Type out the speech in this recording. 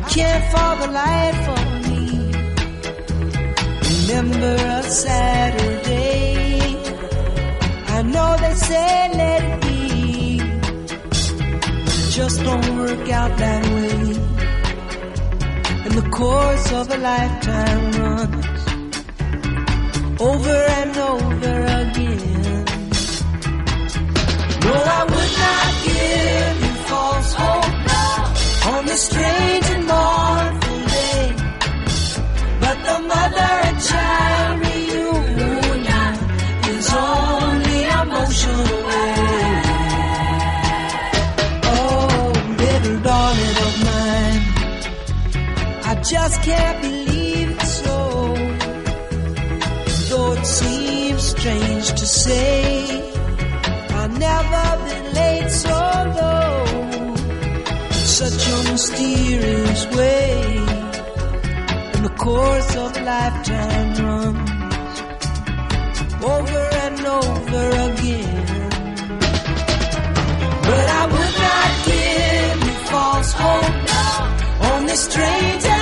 can't for the life of me remember a Saturday. I know they say let it be, but it just don't work out that way. And the course of a lifetime runs over and over again. No, I would not give you false hope on this strange and mournful day, but the mother and child reunion is only a motion away. Oh, little darling of mine, I just can't believe it's so, though it seems strange to say. I've never been late so low, such a mysterious way. And the course of a lifetime runs over and over again. But I would not give you false hope on this strange